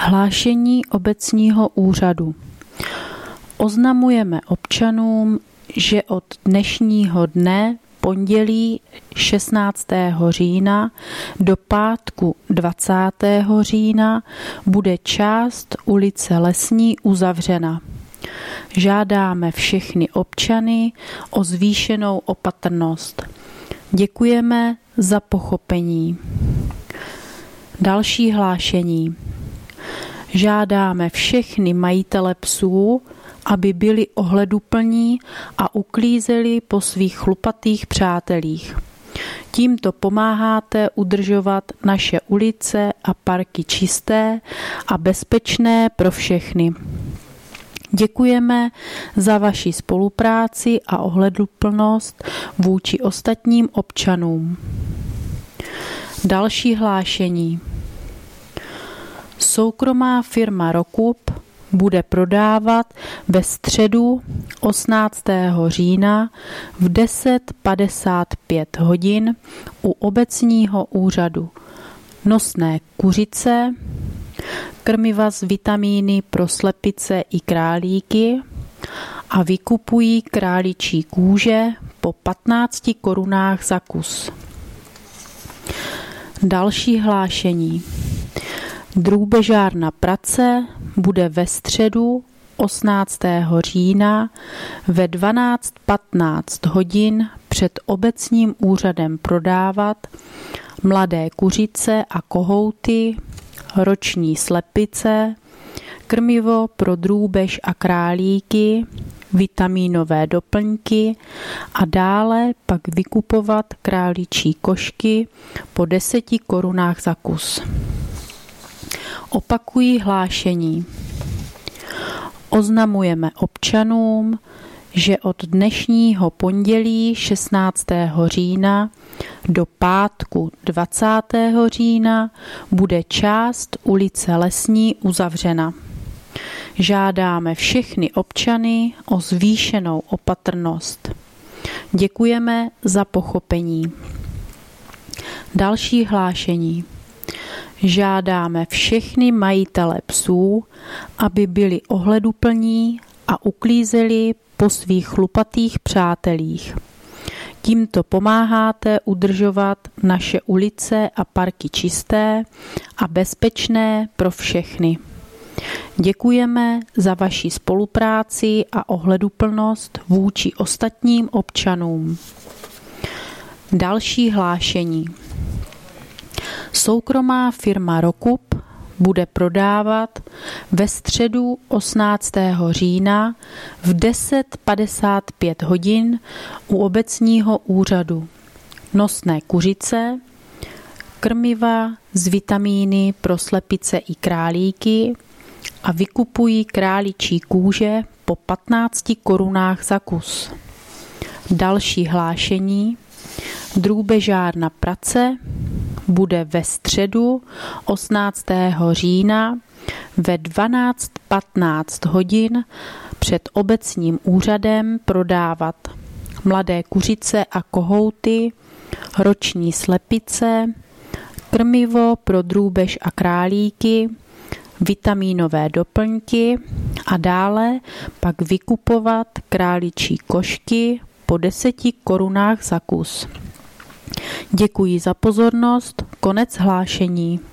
Hlášení obecního úřadu. Oznamujeme občanům, že od dnešního dne, pondělí 16. října do pátku 20. října, bude část ulice Lesní uzavřena. Žádáme všechny občany o zvýšenou opatrnost. Děkujeme za pochopení. Další hlášení. Žádáme všechny majitele psů, aby byli ohleduplní a uklízeli po svých chlupatých přátelích. Tímto pomáháte udržovat naše ulice a parky čisté a bezpečné pro všechny. Děkujeme za vaši spolupráci a ohleduplnost vůči ostatním občanům. Další hlášení. Soukromá firma Rokup bude prodávat ve středu 18. října v 10:55 hodin u obecního úřadu nosné kuřice, krmiva s vitamíny pro slepice i králíky a vykupují králičí kůže po 15 korunách za kus. Další hlášení. Drůbežárna Prace bude ve středu 18. října ve 12:15 hodin před obecním úřadem prodávat mladé kuřice a kohouty, roční slepice, krmivo pro drůbež a králíky, vitamínové doplňky a dále pak vykupovat králičí košky po 10 korunách za kus. Opakují hlášení. Oznamujeme občanům, že od dnešního pondělí 16. října do pátku 20. října bude část ulice Lesní uzavřena. Žádáme všechny občany o zvýšenou opatrnost. Děkujeme za pochopení. Další hlášení. Žádáme všechny majitele psů, aby byli ohleduplní a uklízeli po svých chlupatých přátelích. Tímto pomáháte udržovat naše ulice a parky čisté a bezpečné pro všechny. Děkujeme za vaši spolupráci a ohleduplnost vůči ostatním občanům. Další hlášení. Soukromá firma Rokup bude prodávat ve středu 18. října v 10:55 hodin u obecního úřadu nosné kuřice, krmiva s vitamíny pro slepice i králíky a vykupují králičí kůže po 15 korunách za kus. Další hlášení. Drůbežárna Prace bude ve středu 18. října ve 12:15 hodin před obecním úřadem prodávat mladé kuřice a kohouty, roční slepice, krmivo pro drůbež a králíky, vitamínové doplňky a dále pak vykupovat králičí košky po 10 korunách za kus. Děkuji za pozornost, konec hlášení.